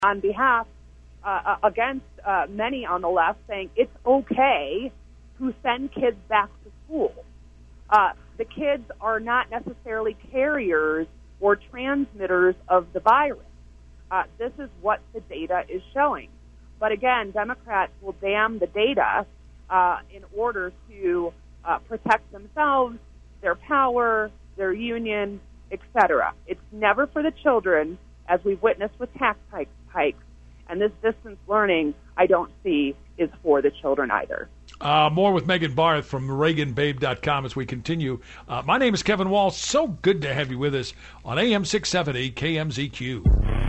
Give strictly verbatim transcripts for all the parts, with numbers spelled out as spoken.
on behalf uh, against uh, many on the left, saying it's okay to send kids back to school. Uh, the kids are not necessarily carriers or transmitters of the virus. Uh, this is what the data is showing. But again, Democrats will damn the data uh, in order to uh, protect themselves, their power, their union, et cetera. It's never for the children, as we've witnessed with tax hikes. And this distance learning, I don't see, is for the children either. Uh, more with Megan Barth from Reagan Babe dot com as we continue. Uh, my name is Kevin Wall. So good to have you with us on A M six seventy K M Z Q.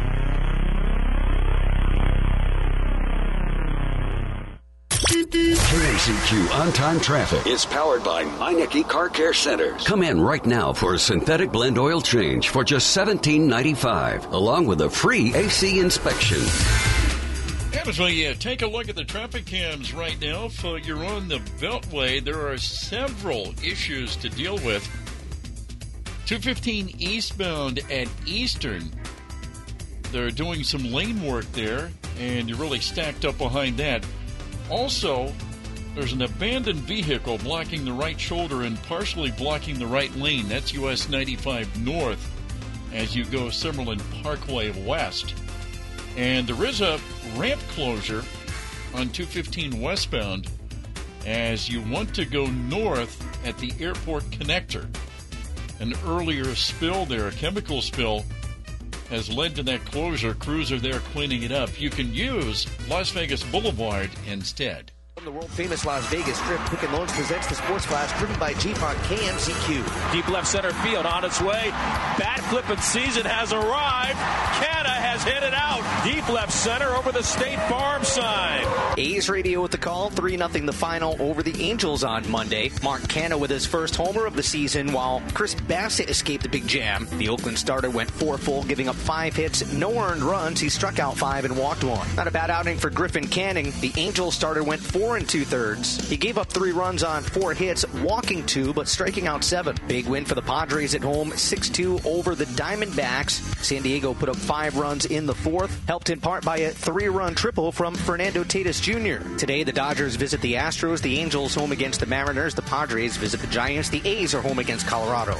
K M Z Q On-Time Traffic is powered by Meineke Car Care Centers. Come in right now for a synthetic blend oil change for just seventeen ninety-five, along with a free A C inspection. As we uh, take a look at the traffic cams right now, if uh, you're on the Beltway, there are several issues to deal with. two fifteen eastbound at Eastern, they're doing some lane work there, and you're really stacked up behind that. Also, there's an abandoned vehicle blocking the right shoulder and partially blocking the right lane. That's U S ninety-five north as you go Summerlin Parkway west. And there is a ramp closure on two fifteen westbound as you want to go north at the airport connector. An earlier spill there, a chemical spill, has led to that closure. Crews are there cleaning it up. You can use Las Vegas Boulevard instead. From the world-famous Las Vegas Strip, Quicken Loans presents the Sports Flash, driven by Jeep on K M Z Q. Deep left center field on its way. Bat flipping season has arrived. Canna has hit it out. Deep left center over the State Farm sign. A's radio with the call. three nothing the final over the Angels on Monday. Mark Canna with his first homer of the season, while Chris Bassett escaped the big jam. The Oakland starter went four full, giving up five hits, no earned runs. He struck out five and walked one. Not a bad outing for Griffin Canning. The Angels starter went four and two-thirds. He gave up three runs on four hits, walking two, but striking out seven. Big win for the Padres at home, six two over the Diamondbacks. San Diego put up five runs in the fourth, helped in part by a three-run triple from Fernando Tatis Junior Today, the Dodgers visit the Astros, the Angels home against the Mariners, the Padres visit the Giants, the A's are home against Colorado.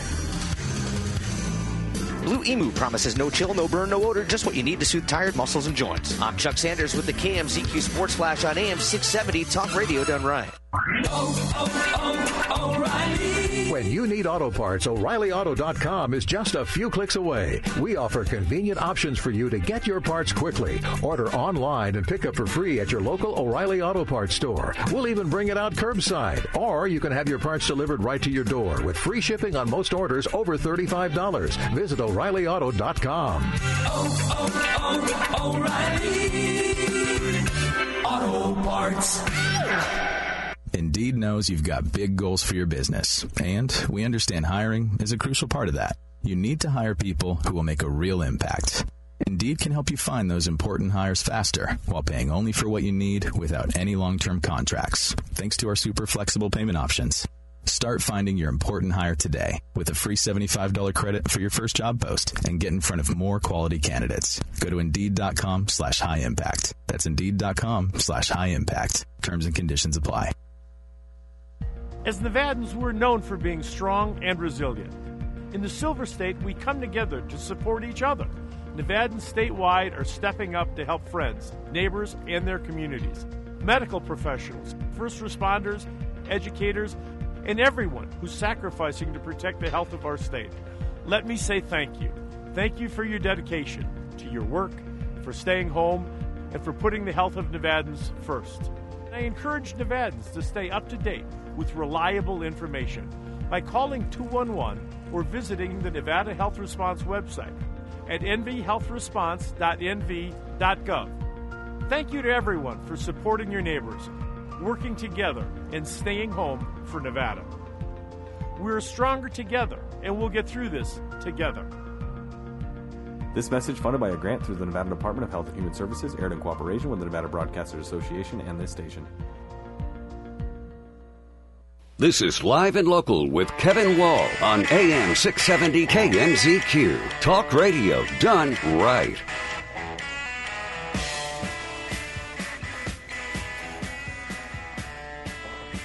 Blue Emu promises no chill, no burn, no odor, just what you need to soothe tired muscles and joints. I'm Chuck Sanders with the K M Z Q Sports Flash on A M six seventy, Talk Radio done right. Oh, oh, oh, O'Reilly. When you need auto parts, O'Reilly Auto dot com is just a few clicks away. We offer convenient options for you to get your parts quickly. Order online and pick up for free at your local O'Reilly Auto Parts store. We'll even bring it out curbside. Or you can have your parts delivered right to your door with free shipping on most orders over thirty-five dollars. Visit O'Reilly Auto dot com. Oh, oh, oh, O'Reilly Auto Parts. Indeed knows you've got big goals for your business, and we understand hiring is a crucial part of that. You need to hire people who will make a real impact. Indeed can help you find those important hires faster while paying only for what you need without any long-term contracts, thanks to our super flexible payment options. Start finding your important hire today with a free seventy-five dollars credit for your first job post and get in front of more quality candidates. Go to Indeed.com slash high impact. That's Indeed.com slash high impact. Terms and conditions apply. As Nevadans, we're known for being strong and resilient. In the Silver State, we come together to support each other. Nevadans statewide are stepping up to help friends, neighbors, and their communities. Medical professionals, first responders, educators, and everyone who's sacrificing to protect the health of our state. Let me say thank you. Thank you for your dedication to your work, for staying home, and for putting the health of Nevadans first. I encourage Nevadans to stay up to date with reliable information by calling two one one or visiting the Nevada Health Response website at n v health response dot n v dot gov. Thank you to everyone for supporting your neighbors, working together, and staying home for Nevada. We're stronger together, and we'll get through this together. This message funded by a grant through the Nevada Department of Health and Human Services, aired in cooperation with the Nevada Broadcasters Association and this station. This is Live and Local with Kevin Wall on A M six seventy K M Z Q. Talk radio done right.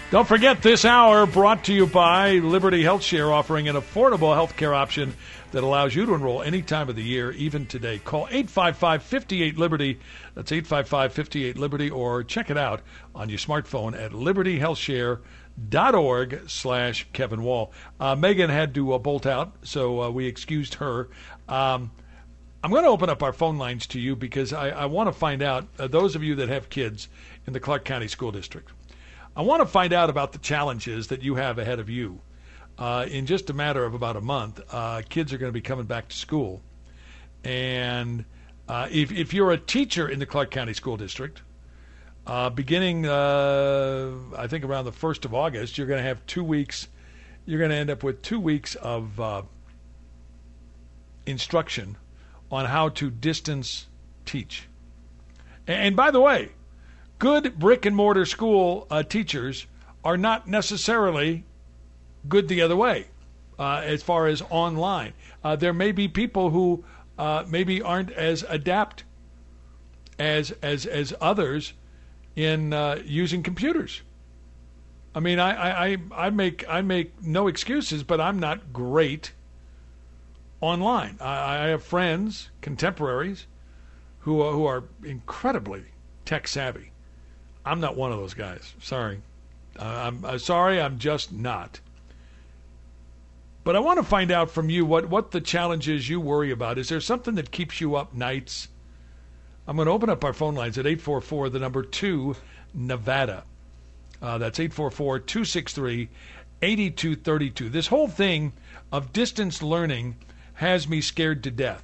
Don't forget this hour brought to you by Liberty HealthShare, offering an affordable health care option that allows you to enroll any time of the year, even today. Call eight five five, five eight, Liberty. That's eight five five, five eight, Liberty, or check it out on your smartphone at liberty health share dot org slash Kevin Wall. Uh, Megan had to uh, bolt out, so uh, we excused her. Um, I'm going to open up our phone lines to you because I, I want to find out, uh, those of you that have kids in the Clark County School District, I want to find out about the challenges that you have ahead of you. Uh, in just a matter of about a month, uh, kids are going to be coming back to school. And uh, if, if you're a teacher in the Clark County School District, uh, beginning, uh, I think, around the first of August, you're going to have two weeks, you're going to end up with two weeks of uh, instruction on how to distance teach. And, and by the way, good brick-and-mortar school uh, teachers are not necessarily good the other way uh, as far as online. Uh, there may be people who uh, maybe aren't as adept as as as others in uh, using computers. I mean, I, I, I make I make no excuses, but I'm not great online. I, I have friends, contemporaries, who are, who are incredibly tech savvy. I'm not one of those guys. Sorry. Uh, I'm uh, sorry, I'm just not. But I want to find out from you what, what the challenges you worry about. Is there something that keeps you up nights? I'm going to open up our phone lines at eight four four, the number two, Nevada. Uh, that's eight four four, two six three, eight two three two. This whole thing of distance learning has me scared to death.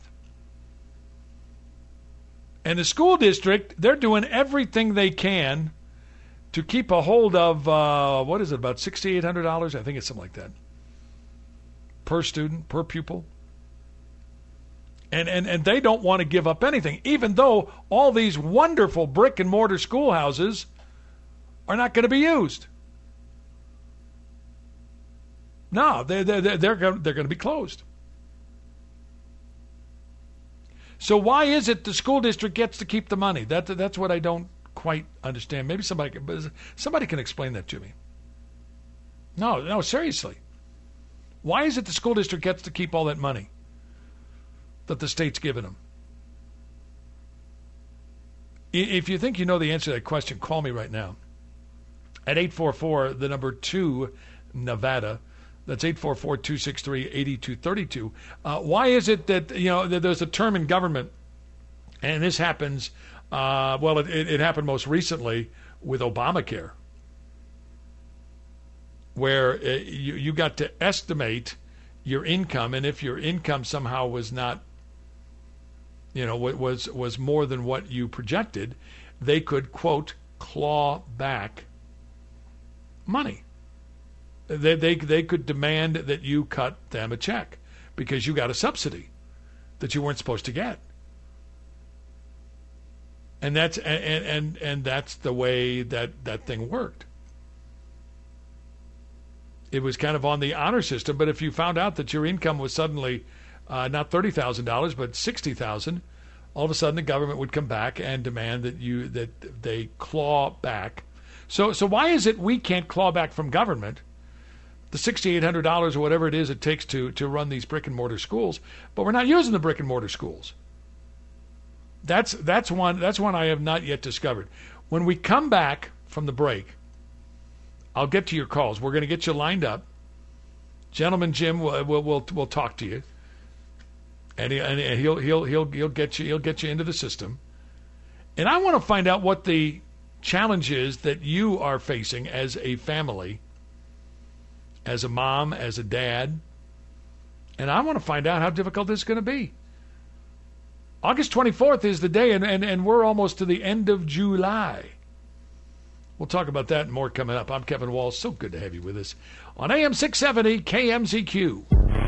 And the school district, they're doing everything they can to keep a hold of, uh, what is it, about six thousand eight hundred dollars? I think it's something like that. Per student, per pupil. And, and, and they don't want to give up anything, even though all these wonderful brick-and-mortar schoolhouses are not going to be used. No, they're, they're, they're, they're going to be closed. So why is it the school district gets to keep the money? That that's what I don't quite understand. Maybe somebody can, somebody can explain that to me. No, no, seriously. Why is it the school district gets to keep all that money that the state's given them? If you think you know the answer to that question, call me right now at eight four four, the number two, Nevada. That's eight four four, two six three, eight two three two. Uh, why is it that, you know, there's a term in government, and this happens, uh, well, it, it happened most recently with Obamacare, where uh, you, you got to estimate your income, and if your income somehow was not, you know, was was more than what you projected, they could, quote, claw back money. They, they they could demand that you cut them a check because you got a subsidy that you weren't supposed to get, and that's and and, and that's the way that, that thing worked. It was kind of on the honor system, but if you found out that your income was suddenly uh, not thirty thousand dollars but sixty thousand dollars, all of a sudden the government would come back and demand that you that they claw back. So so why is it we can't claw back from government the six thousand eight hundred dollars or whatever it is it takes to, to run these brick-and-mortar schools, but we're not using the brick-and-mortar schools? That's that's one that's one I have not yet discovered. When we come back from the break, I'll get to your calls. We're going to get you lined up. Gentleman Jim will will will, will talk to you, and, he, and he'll he'll he'll he'll get you he'll get you into the system. And I want to find out what the challenge is that you are facing as a family, as a mom, as a dad, and I want to find out how difficult this is going to be. August twenty-fourth is the day, and, and, and we're almost to the end of July. We'll talk about that and more coming up. I'm Kevin Walls. So good to have you with us on A M six seventy K M Z Q.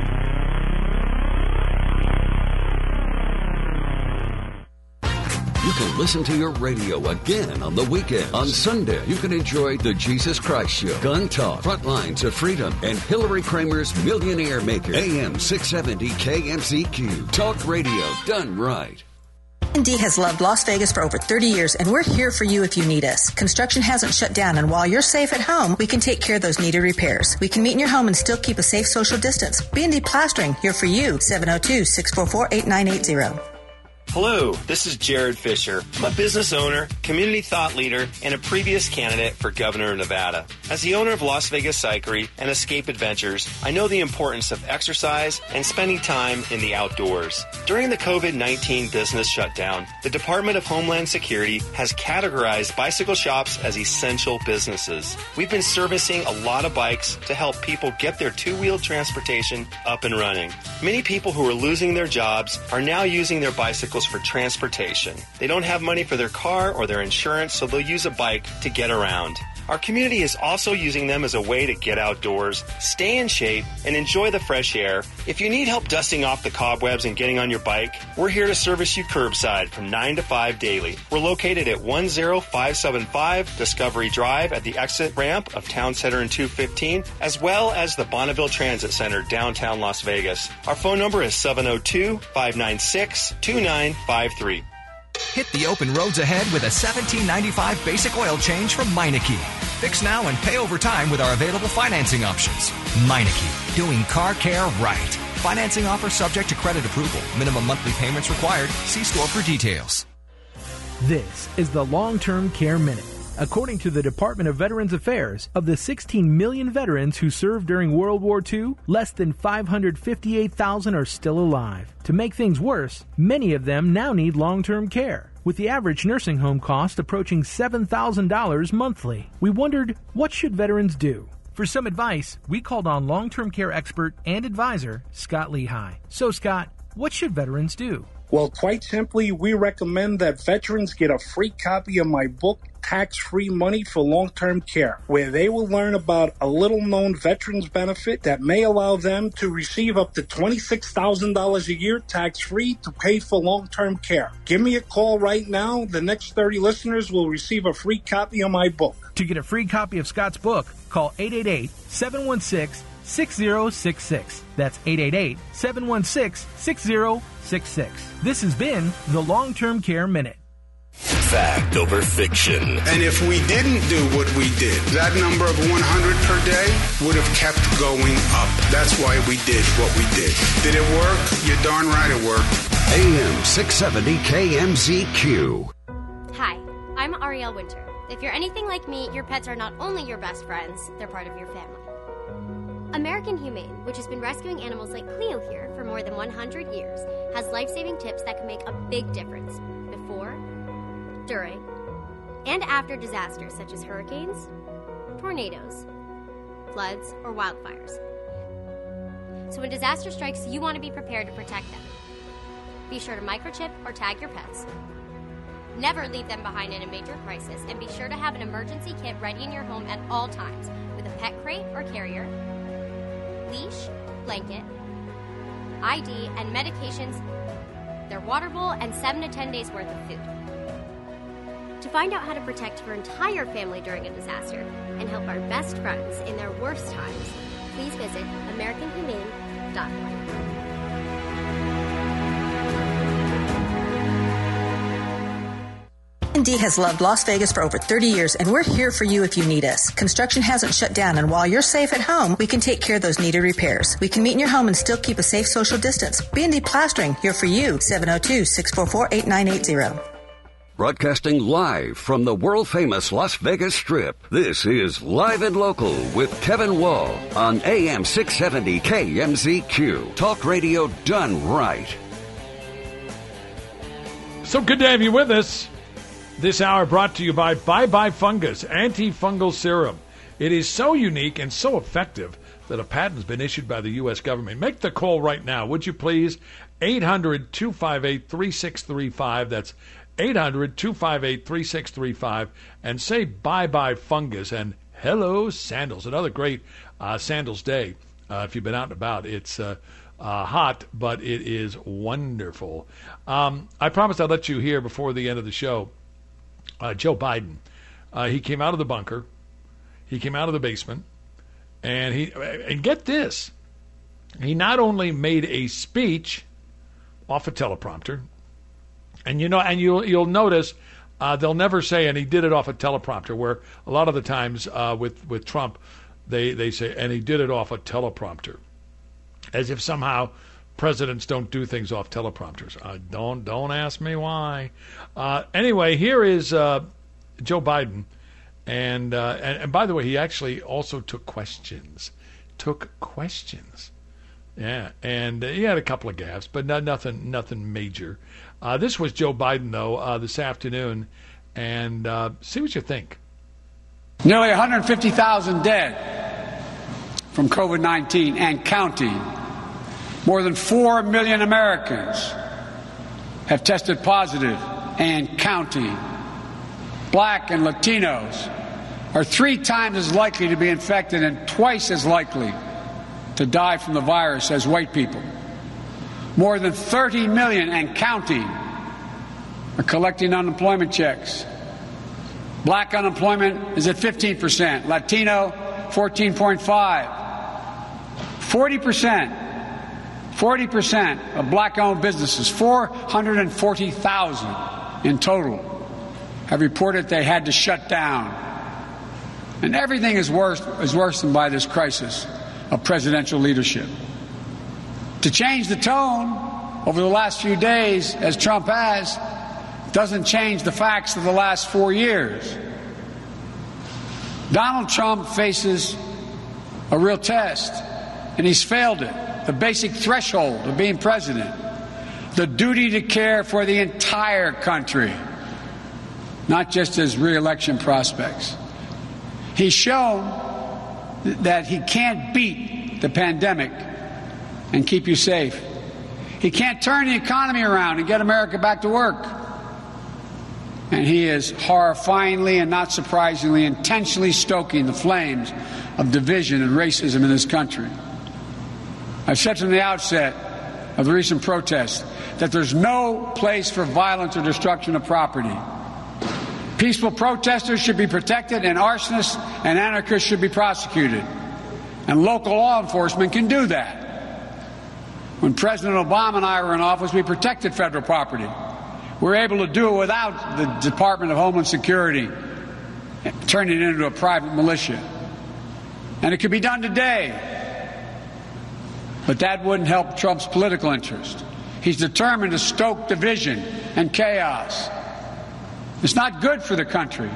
You can listen to your radio again on the weekend. On Sunday, you can enjoy The Jesus Christ Show, Gun Talk, Frontlines of Freedom, and Hillary Kramer's Millionaire Maker. A M six seventy K M Z Q. Talk radio done right. M and D has loved Las Vegas for over thirty years, and we're here for you if you need us. Construction hasn't shut down, and while you're safe at home, we can take care of those needed repairs. We can meet in your home and still keep a safe social distance. B and D Plastering, here for you, seven oh two, six four four, eight nine eight zero. Hello, this is Jared Fisher. I'm a business owner, community thought leader, and a previous candidate for governor of Nevada. As the owner of Las Vegas Cyclery and Escape Adventures, I know the importance of exercise and spending time in the outdoors. During the covid nineteen business shutdown, the Department of Homeland Security has categorized bicycle shops as essential businesses. We've been servicing a lot of bikes to help people get their two-wheeled transportation up and running. Many people who are losing their jobs are now using their bicycles for transportation. They don't have money for their car or their insurance, so they'll use a bike to get around. Our community is also using them as a way to get outdoors, stay in shape, and enjoy the fresh air. If you need help dusting off the cobwebs and getting on your bike, we're here to service you curbside from nine to five daily. We're located at one oh five seven five Discovery Drive at the exit ramp of Town Center and two fifteen, as well as the Bonneville Transit Center, downtown Las Vegas. Our phone number is seven oh two, five nine six, two nine five three. Hit the open roads ahead with a seventeen ninety-five basic oil change from Meineke. Fix now and pay over time with our available financing options. Meineke, doing car care right. Financing offer subject to credit approval. Minimum monthly payments required. See store for details. This is the Long-Term Care Minute. According to the Department of Veterans Affairs, of the sixteen million veterans who served during World War Two, less than five hundred fifty-eight thousand are still alive. To make things worse, many of them now need long-term care, with the average nursing home cost approaching seven thousand dollars monthly. We wondered, what should veterans do? For some advice, we called on long-term care expert and advisor Scott Lehigh. So, Scott, what should veterans do? Well, quite simply, we recommend that veterans get a free copy of my book, Tax-Free Money for Long-Term Care, where they will learn about a little-known veterans benefit that may allow them to receive up to twenty-six thousand dollars a year tax-free to pay for long-term care. Give me a call right now. The next thirty listeners will receive a free copy of my book. To get a free copy of Scott's book, call eight eight eight, seven one six, six zero six six. That's eight eight eight, seven one six, six zero six six. This has been the Long-Term Care Minute. Fact over fiction. And if we didn't do what we did, that number of one hundred per day would have kept going up. That's why we did what we did. Did it work? You're darn right it worked. A M six seventy K M Z Q. Hi, I'm Ariel Winter. If you're anything like me, your pets are not only your best friends, they're part of your family. American Humane, which has been rescuing animals like Cleo here for more than one hundred years, has life-saving tips that can make a big difference before, during, and after disasters such as hurricanes, tornadoes, floods, or wildfires. So when disaster strikes, you want to be prepared to protect them. Be sure to microchip or tag your pets. Never leave them behind in a major crisis, and be sure to have an emergency kit ready in your home at all times with a pet crate or carrier, leash, blanket, I D, and medications, their water bowl, and seven to ten days worth of food. To find out how to protect your entire family during a disaster and help our best friends in their worst times, please visit American Humane dot org. M and D has loved Las Vegas for over thirty years, and we're here for you if you need us. Construction hasn't shut down, and while you're safe at home, we can take care of those needed repairs. We can meet in your home and still keep a safe social distance. B and D Plastering, here for you, seven oh two, six four four, eight nine eight zero. Broadcasting live from the world-famous Las Vegas Strip, this is Live and Local with Kevin Wall on A M six seventy K M Z Q. Talk radio done right. So good to have you with us. This hour brought to you by Bye Bye Fungus Antifungal Serum. It is so unique and so effective that a patent has been issued by the U S government. Make the call right now, would you please? eight hundred, two five eight, three six three five. That's eight hundred, two five eight, three six three five. And say bye-bye fungus and hello sandals. Another great uh, sandals day. Uh, if you've been out and about, it's uh, uh, hot, but it is wonderful. Um, I promised I'd let you hear before the end of the show. Uh, Joe Biden, uh, he came out of the bunker, he came out of the basement, and he and get this, he not only made a speech off a teleprompter, And you know, and you'll you'll notice uh, they'll never say, and he did it off a teleprompter. Where a lot of the times uh, with with Trump, they they say, and he did it off a teleprompter, as if somehow presidents don't do things off teleprompters. Uh, don't don't ask me why. Uh, anyway, here is uh, Joe Biden, and, uh, and and by the way, he actually also took questions. Took questions. Yeah, and he had a couple of gaffes, but not, nothing nothing major. Uh, this was Joe Biden, though, uh, this afternoon, and uh, see what you think. Nearly one hundred fifty thousand dead from COVID nineteen and counting. More than four million Americans have tested positive and counting. Black and Latinos are three times as likely to be infected and twice as likely to die from the virus as white people. More than thirty million and counting are collecting unemployment checks. Black unemployment is at fifteen percent, Latino fourteen point five. forty percent, forty percent of black-owned businesses, four hundred forty thousand in total, have reported they had to shut down. And everything is worse is worsened by this crisis of presidential leadership. To change the tone over the last few days, as Trump has, doesn't change the facts of the last four years. Donald Trump faces a real test, and he's failed it. The basic threshold of being president, the duty to care for the entire country, not just his re-election prospects. He's shown that he can't beat the pandemic and keep you safe. He can't turn the economy around and get America back to work. And he is horrifyingly and not surprisingly intentionally stoking the flames of division and racism in this country. I've said from the outset of the recent protests that there's no place for violence or destruction of property. Peaceful protesters should be protected, and arsonists and anarchists should be prosecuted. And local law enforcement can do that. When President Obama and I were in office, we protected federal property. We were able to do it without the Department of Homeland Security turning it into a private militia. And it could be done today. But that wouldn't help Trump's political interest. He's determined to stoke division and chaos. It's not good for the country.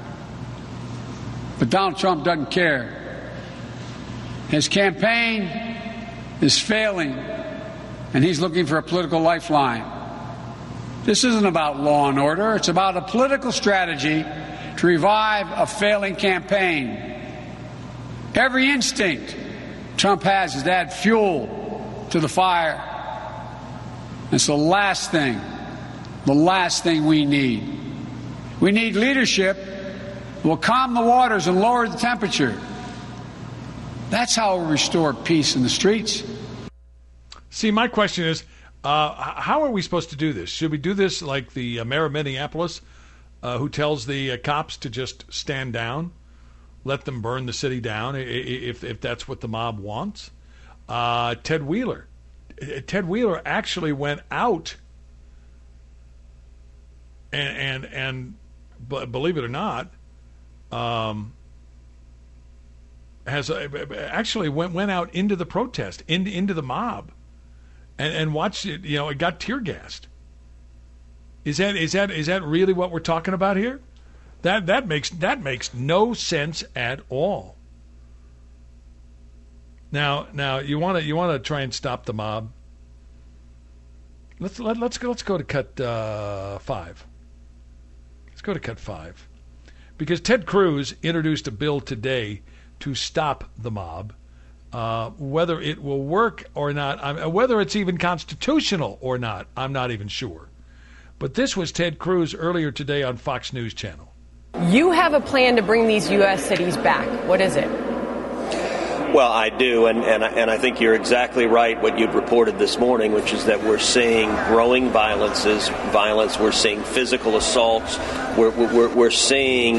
But Donald Trump doesn't care. His campaign is failing, and he's looking for a political lifeline. This isn't about law and order. It's about a political strategy to revive a failing campaign. Every instinct Trump has is to add fuel to the fire. It's the last thing, the last thing we need. We need leadership that will calm the waters and lower the temperature. That's how we'll restore peace in the streets. See, my question is, uh, how are we supposed to do this? Should we do this like the uh, mayor of Minneapolis, uh, who tells the uh, cops to just stand down, let them burn the city down if if that's what the mob wants? Uh, Ted Wheeler. Ted Wheeler actually went out and and and b- believe it or not, um, has a, actually went went out into the protest, into into the mob, and and watched it. You know, it got tear gassed. Is that is that is that really what we're talking about here? That that makes that makes no sense at all. Now now you want to you want to try and stop the mob. Let's let, let's go let's go to cut uh, five. Let's go to cut five, because Ted Cruz introduced a bill today to stop the mob. Uh, whether it will work or not, I'm, whether it's even constitutional or not, I'm not even sure. But this was Ted Cruz earlier today on Fox News Channel. You have a plan to bring these U S cities back. What is it? Well, I do, and, and, and I think you're exactly right what you'd reported this morning, which is that we're seeing growing violences, violence, we're seeing physical assaults, we're, we're, we're seeing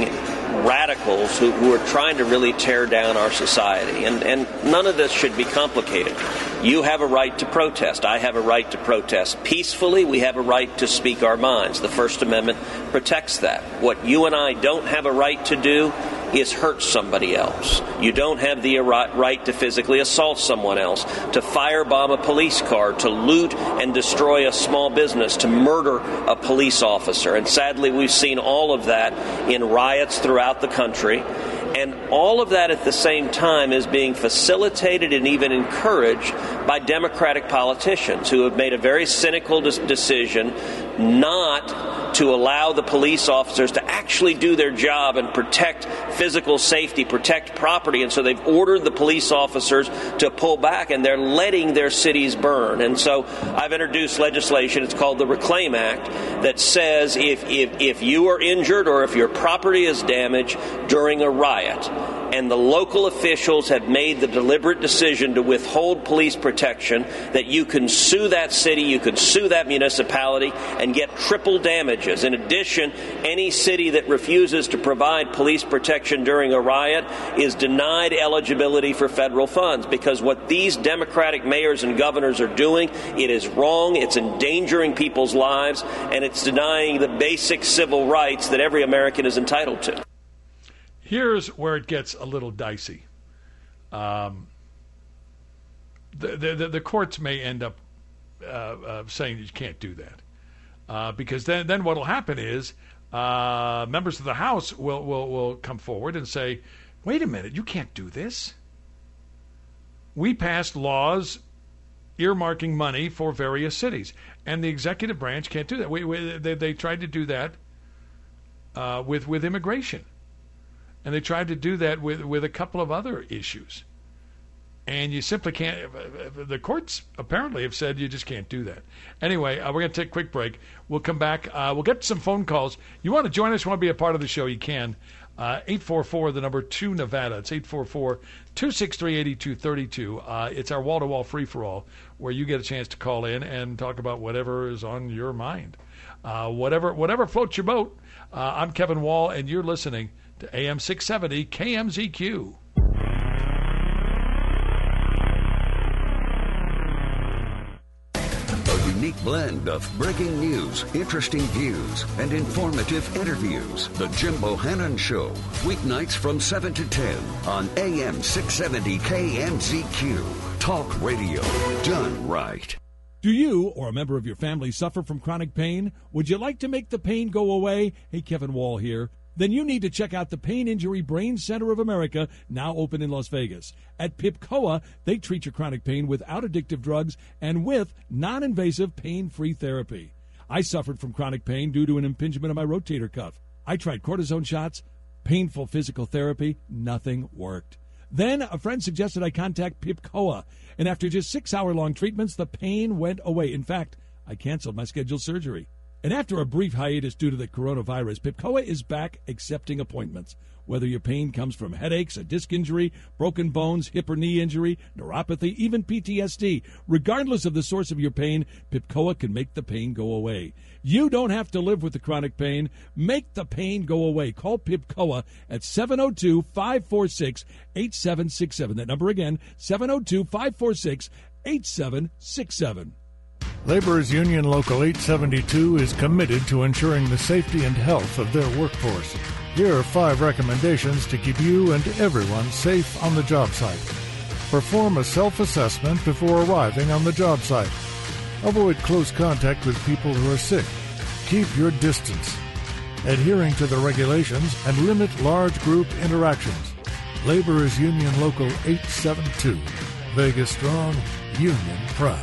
radicals who, who are trying to really tear down our society. And, and none of this should be complicated. You have a right to protest. I have a right to protest peacefully. We have a right to speak our minds. The First Amendment protects that. What you and I don't have a right to do is hurt somebody else. You don't have the right to physically assault someone else, to firebomb a police car, to loot and destroy a small business, to murder a police officer. And sadly, we've seen all of that in riots throughout the country. And all of that at the same time is being facilitated and even encouraged by Democratic politicians who have made a very cynical de- decision not to allow the police officers to actually do their job and protect physical safety, protect property. And so they've ordered the police officers to pull back, and they're letting their cities burn. And so I've introduced legislation, it's called the Reclaim Act, that says if, if, if you are injured or if your property is damaged during a riot, and the local officials have made the deliberate decision to withhold police protection, that you can sue that city, you can sue that municipality, and get triple damages. In addition, any city that refuses to provide police protection during a riot is denied eligibility for federal funds, because what these Democratic mayors and governors are doing, it is wrong, it's endangering people's lives, and it's denying the basic civil rights that every American is entitled to. Here's where it gets a little dicey. Um, the, the, the courts may end up uh, uh, saying you can't do that. Uh, because then, then what will happen is uh, members of the House will, will, will come forward and say, wait a minute, you can't do this. We passed laws earmarking money for various cities, and the executive branch can't do that. We, we, they, they tried to do that uh, with, with immigration. And they tried to do that with, with a couple of other issues. And you simply can't. The courts apparently have said you just can't do that. Anyway, uh, we're going to take a quick break. We'll come back. Uh, we'll get to some phone calls. You want to join us, you want to be a part of the show, you can. Uh, eight four four, the number two, Nevada. It's eight four four, two six three, eight two three two. Uh, it's our wall-to-wall free-for-all where you get a chance to call in and talk about whatever is on your mind. Uh, whatever, whatever floats your boat. Uh, I'm Kevin Wall, and you're listening to A M six seventy K M Z Q. A unique blend of breaking news, interesting views, and informative interviews. The Jim Bohannon Show, weeknights from seven to ten on A M six seventy K M Z Q. Talk radio done right. Do you or a member of your family suffer from chronic pain? Would you like to make the pain go away? Hey, Kevin Wall here. Then you need to check out the Pain Injury Brain Center of America, now open in Las Vegas. At PIPCOA, they treat your chronic pain without addictive drugs and with non-invasive pain-free therapy. I suffered from chronic pain due to an impingement of my rotator cuff. I tried cortisone shots, painful physical therapy, nothing worked. Then a friend suggested I contact PIPCOA, and after just six-hour-long treatments, the pain went away. In fact, I canceled my scheduled surgery. And after a brief hiatus due to the coronavirus, PIPCOA is back accepting appointments. Whether your pain comes from headaches, a disc injury, broken bones, hip or knee injury, neuropathy, even P T S D, regardless of the source of your pain, PIPCOA can make the pain go away. You don't have to live with the chronic pain. Make the pain go away. Call PIPCOA at seven oh two, five four six, eight seven six seven. That number again, seven oh two, five four six, eight seven six seven. Laborers Union Local eight seventy-two is committed to ensuring the safety and health of their workforce. Here are five recommendations to keep you and everyone safe on the job site. Perform a self-assessment before arriving on the job site. Avoid close contact with people who are sick. Keep your distance. Adhering to the regulations and limit large group interactions. Laborers Union Local eight seventy-two. Vegas strong, union proud.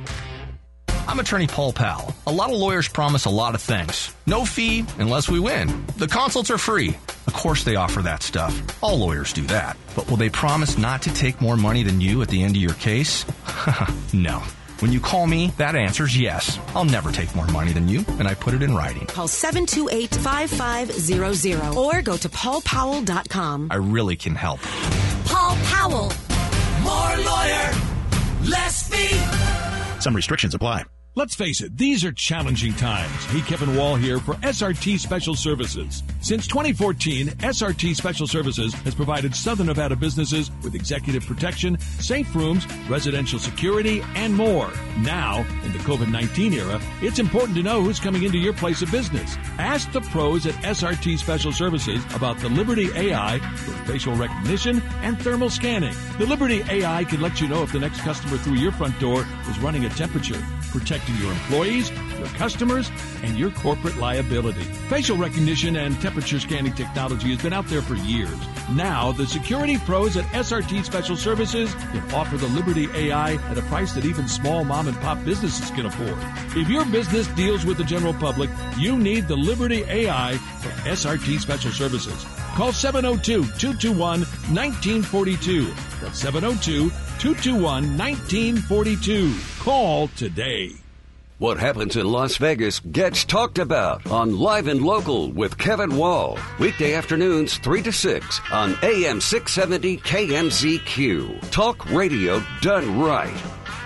I'm attorney Paul Powell. A lot of lawyers promise a lot of things. No fee unless we win. The consults are free. Of course they offer that stuff. All lawyers do that. But will they promise not to take more money than you at the end of your case? No. When you call me, that answer's yes. I'll never take more money than you, and I put it in writing. Call seven two eight, five five zero zero or go to paul powell dot com. I really can help. Paul Powell. More lawyer, less fee. Some restrictions apply. Let's face it, these are challenging times. Hey, Kevin Wall here for S R T Special Services. Since twenty fourteen, S R T Special Services has provided Southern Nevada businesses with executive protection, safe rooms, residential security, and more. Now, in the COVID nineteen era, it's important to know who's coming into your place of business. Ask the pros at S R T Special Services about the Liberty A I with facial recognition and thermal scanning. The Liberty A I can let you know if the next customer through your front door is running a temperature, protecting your employees, your customers, and your corporate liability. Facial recognition and temperature scanning technology has been out there for years. Now, the security pros at S R T Special Services can offer the Liberty A I at a price that even small mom and pop businesses can afford. If your business deals with the general public, you need the Liberty A I from S R T Special Services. Call seven oh two, two two one, one nine four two. That's seven oh two, two two one, one nine four two. Call today. What happens in Las Vegas gets talked about on Live and Local with Kevin Wall. Weekday afternoons three to six on A M six seventy K M Z Q. Talk radio done right.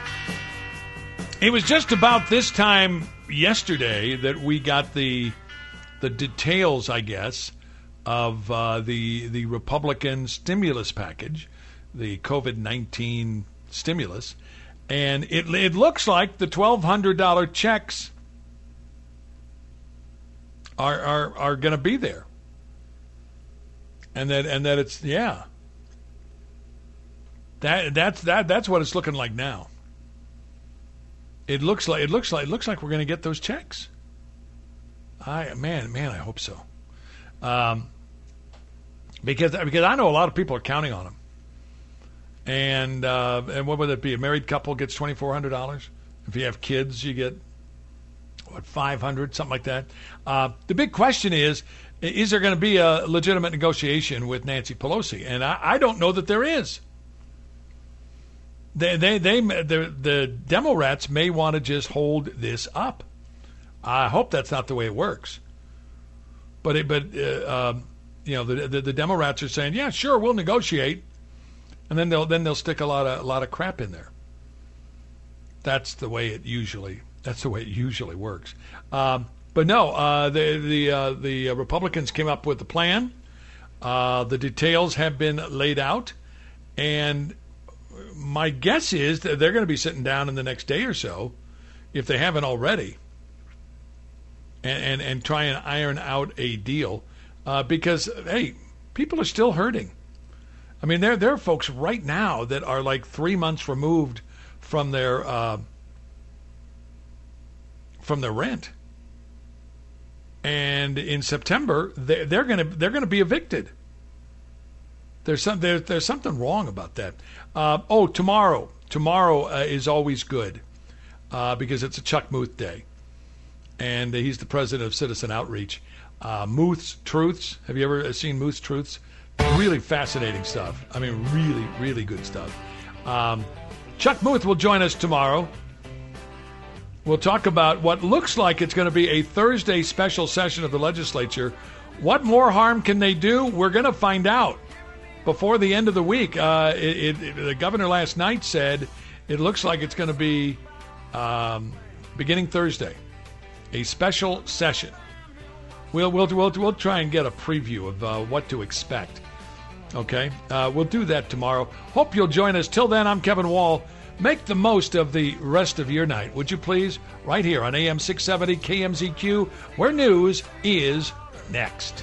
It was just about this time yesterday that we got the the details, I guess, of uh, the the Republican stimulus package, the COVID nineteen stimulus. And it it looks like the twelve hundred dollars checks are are, are going to be there, and that and that it's yeah. That that's that that's what it's looking like now. It looks like it looks like it looks like we're going to get those checks. I man man I hope so, um, because because I know a lot of people are counting on them. And uh, and what would it be? A married couple gets twenty-four hundred dollars. If you have kids, you get, what, five hundred dollars, something like that. Uh, the big question is, is there going to be a legitimate negotiation with Nancy Pelosi? And I, I don't know that there is. They, they, they, the, the Democrats may want to just hold this up. I hope that's not the way it works. But, it, but uh, um, you know, the, the, the Democrats are saying, yeah, sure, we'll negotiate. And then they'll then they'll stick a lot of a lot of crap in there. That's the way it usually that's the way it usually works. Um, but no, uh, the the uh, the Republicans came up with the plan. Uh, the details have been laid out, and my guess is that they're going to be sitting down in the next day or so, if they haven't already, and and, and try and iron out a deal, uh, because hey, people are still hurting. I mean, there there are folks right now that are like three months removed from their uh, from their rent, and in September they, they're gonna they're gonna be evicted. There's some there, there's something wrong about that. Uh, oh, tomorrow tomorrow uh, is always good uh, because it's a Chuck Muth day, and he's the president of Citizen Outreach. Uh, Muth's Truths. Have you ever seen Muth's Truths? Really fascinating stuff. I mean, really, really good stuff. Um, Chuck Muth will join us tomorrow. We'll talk about what looks like it's going to be a Thursday special session of the legislature. What more harm can they do? We're going to find out before the end of the week. Uh, it, it, the governor last night said it looks like it's going to be um, beginning Thursday, a special session. We'll we'll we'll we'll try and get a preview of uh, what to expect. Okay, uh, we'll do that tomorrow. Hope you'll join us. Till then, I'm Kevin Wall. Make the most of the rest of your night, would you please? Right here on A M six seventy K M Z Q, where news is next.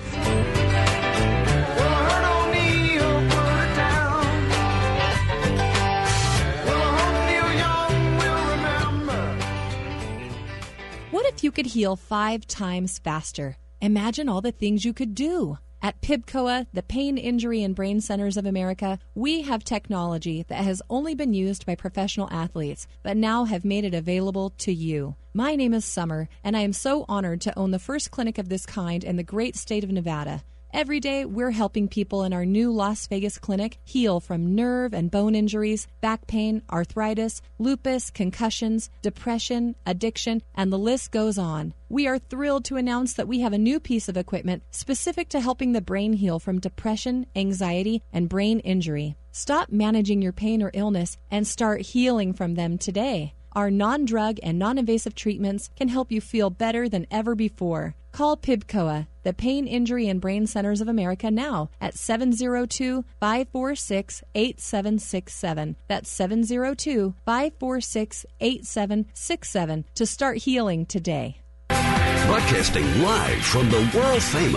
What if you could heal five times faster? Imagine all the things you could do. At P I B C O A, the Pain, Injury, and Brain Centers of America, we have technology that has only been used by professional athletes, but now have made it available to you. My name is Summer, and I am so honored to own the first clinic of this kind in the great state of Nevada. Every day, we're helping people in our new Las Vegas clinic heal from nerve and bone injuries, back pain, arthritis, lupus, concussions, depression, addiction, and the list goes on. We are thrilled to announce that we have a new piece of equipment specific to helping the brain heal from depression, anxiety, and brain injury. Stop managing your pain or illness and start healing from them today. Our non-drug and non-invasive treatments can help you feel better than ever before. Call PIBCOA, the Pain, Injury, and Brain Centers of America, now at seven oh two, five four six, eight seven six seven. That's seven oh two, five four six, eight seven six seven to start healing today. Broadcasting live from the world famous